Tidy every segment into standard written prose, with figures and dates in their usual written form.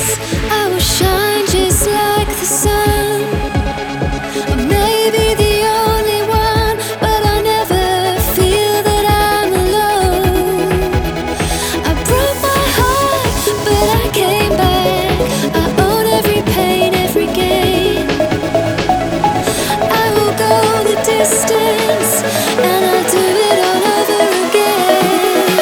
I will shine just like the sun. I may be the only one, but I never feel that I'm alone. I broke my heart, but I came back. I own every pain, every gain. I will go the distance, and I'll do it all over again.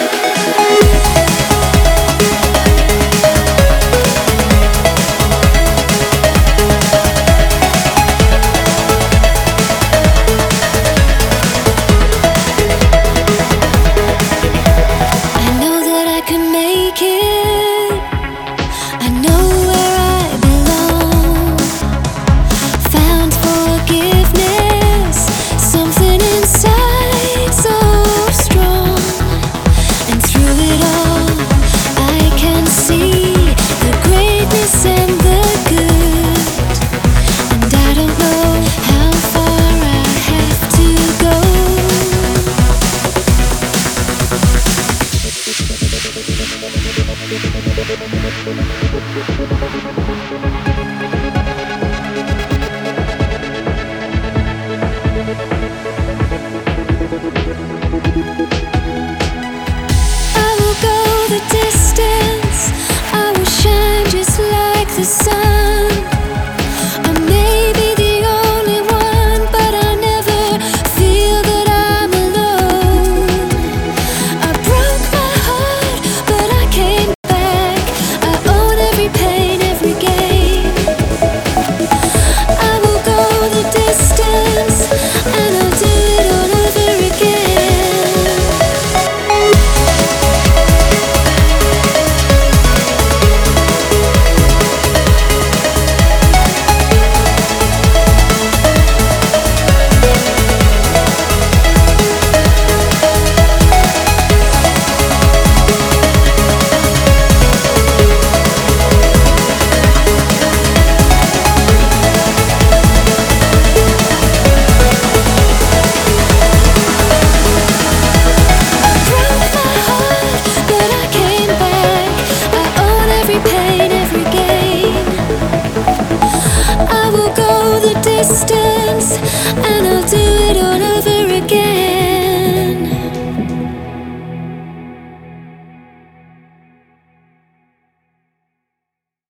I know that I can make it. I know where I belong. Found forgiveness, something inside so strong. And through it all, I can see the greatness and the good. And I don't know how far I have to go. I will go the distance. I will shine just like the sun.